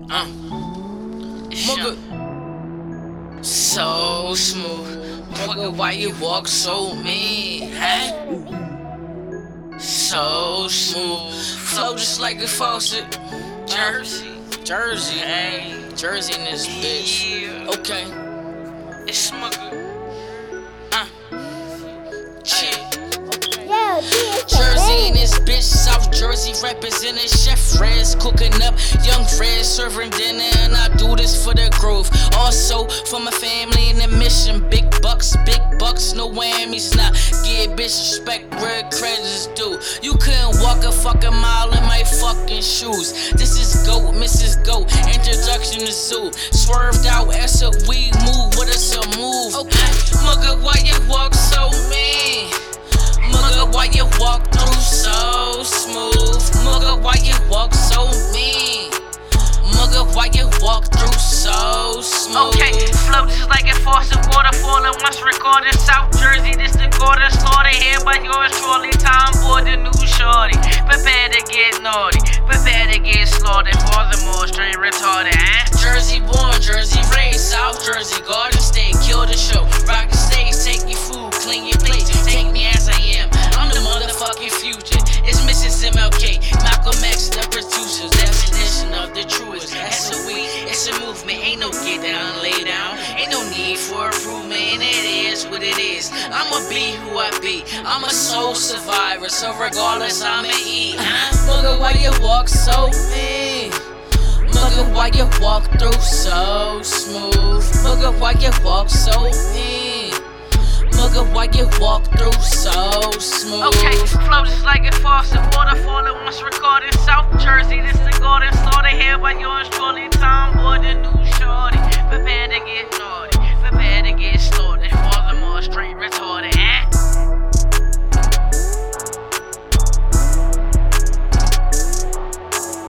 Mugga, so smooth. Mugga, why you walk so mean, huh? So smooth. Flow just like a faucet. Jersey, hey. Jersey in this bitch. Yeah. Okay. It's Mugga. Jersey in this bitch, South Jersey representing Chef Rez, cooking up young Rez, serving dinner, and I do this for the grove. Also for my family in the mission, big bucks, no whammies. Nah, give bitch respect where credit is due. You couldn't walk a fucking mile in my fucking shoes. This is GOAT, Mrs. GOAT, introduction to zoo. Swerved out as a we move, what is a move? Okay, Mugga, why you walk so mean? Mugga, why you walk through so smooth? Mugga, why you walk so mean? Mugga, why you walk through so smooth? Okay, flow just like a faucet, water falling once recorded. South Jersey, this the quarter started here by yours truly. Time board the new shorty. Prepare to get naughty, prepare to get slaughtered. Furthermore, straight retarded, Jersey born, Jersey raised, South Jersey, Garden State, kill the show. Rock the stage, take your food, clean your plate. Take me as I am, I'm the motherfucking future. It's Mrs. MLK, Malcolm X, the producers. Definition of the truest. That's a we, it's a movement. Ain't no get down, lay down. Ain't no need for improvement, and it is what it is. I'ma be who I be. I'm a soul survivor, so regardless, I'ma eat. Mugga, why you walk so mean? Mugga, why you walk through so smooth? Mugga, why you walk so mean? Mugga, why you walk through so smooth? Okay, flow just like a faucet, water falling once recorded. South Jersey, this the Garden started